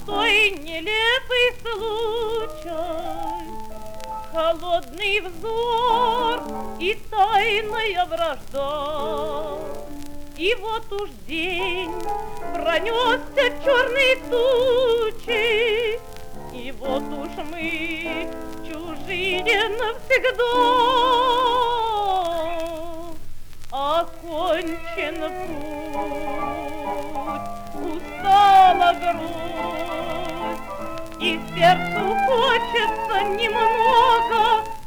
той нелепый случай, холодный взор и тайная вражда. И вот уж день пронесся черной тучей, и вот уж мы чужие навсегда. Окончен путь, устала грудь, и сердцу хочется немного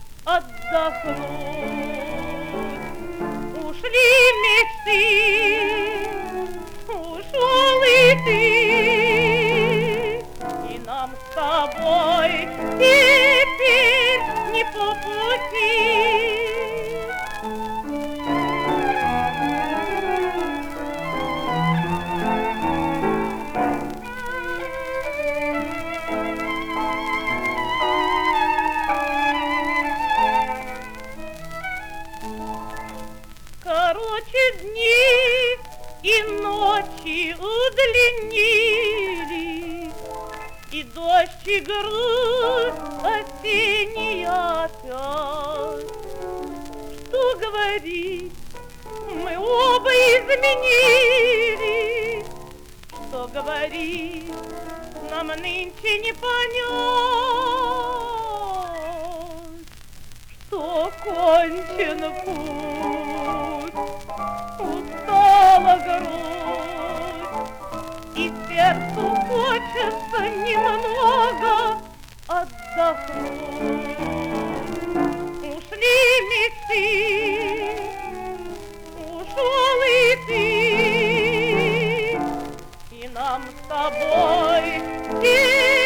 отдохнуть. Ушли мечты, ушел и ты, и нам с тобой теперь не по пути. Короче, дни и ночи удлинились, и дождь и грусть осенний опять. Что говорить, мы оба изменились, что говорить, нам нынче не понять, что кончен путь, устала грудь, и сердцу хочется немного отдохнуть. Ушли мечты, ушел и ты, и нам с тобой